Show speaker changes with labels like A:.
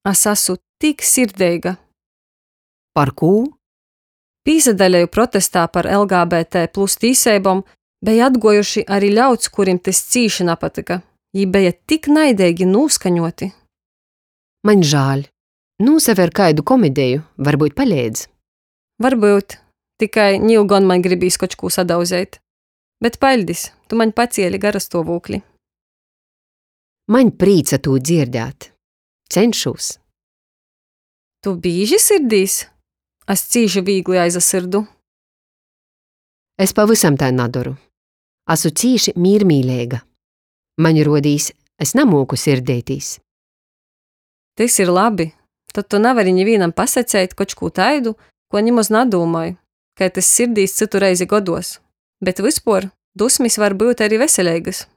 A: Es esmu tik sirdeiga.
B: Par kū?
A: Pīsadaļeju protestā par LGBT plus tīseibom, beja atgojuši arī ļauds, kurim tas cīši napatika. Jī beja tik naidīgi nūskaņoti.
B: Man žāļ. Nūsaver kaidu komedeju, varbūt palēdz.
A: Varbūt, tikai nīlgon man gribīs kočkū sadauzēt. Bet paļdis, tu man pacieli garastovūkli.
B: Man prīca tū dzirdēt. Cenšos.
A: Tu bīži sirdīs? Es cīši vīgli aizasirdu.
B: Es pavisam tā nadoru. Esmu cīši mīrmīlēga. Man rodīs, es namūku sirdētīs.
A: Tas ir labi. Tad tu nevari nevienam pasacēt kočkū taidu, ko nimaz nadūmoju, ka tas sirdīs citu reizi godos. Bet vispār dusmis var būt arī veseleigas.